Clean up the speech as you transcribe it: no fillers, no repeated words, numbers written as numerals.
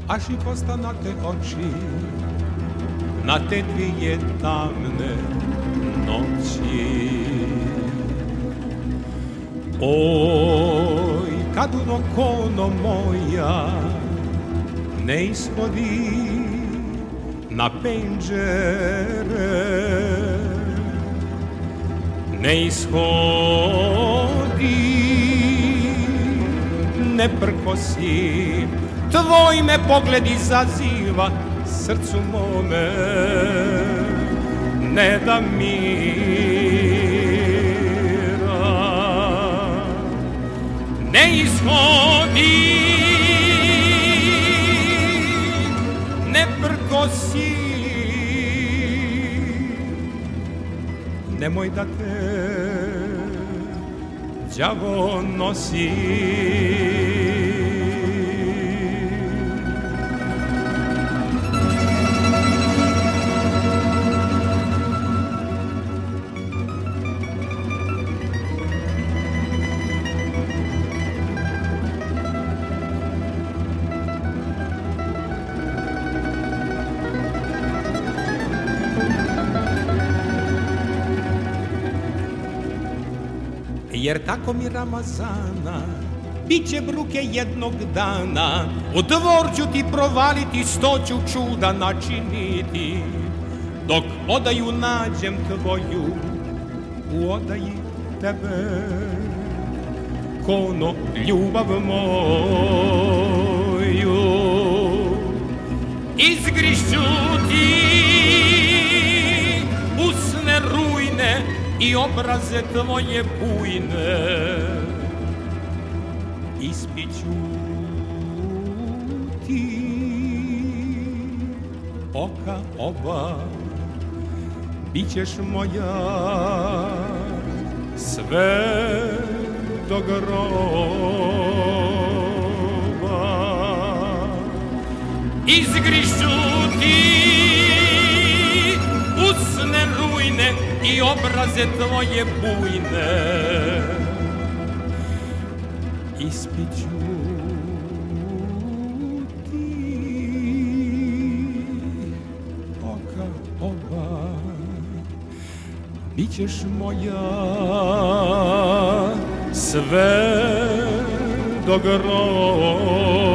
Až i postanate oči na te dvije tamne noći. Oj, kad u okono moja ne ishodi na penđere, ne ishodi, ne prkosi, tvoj me pogled izaziva, srcu mome ne da mira. Ne ishodi, ne prkosi, nemoj da te đavo nosi. Jer tako mi Ramazana biće bruke jednog dana, u dvor ću ti provaliti, 100 ću čuda načiniti, dok odaju nađem tvoju, u odaji tebe, kono ljubav moju. Izgrišću ti usne rujne i obraze tvoje bujne, ispiću ti oka oba, bićeš moja sve do groba. Izgrišću ti usne rujne i obraze tvoje bujne, ispiću ti oka oba, bićeš moja sve do groba.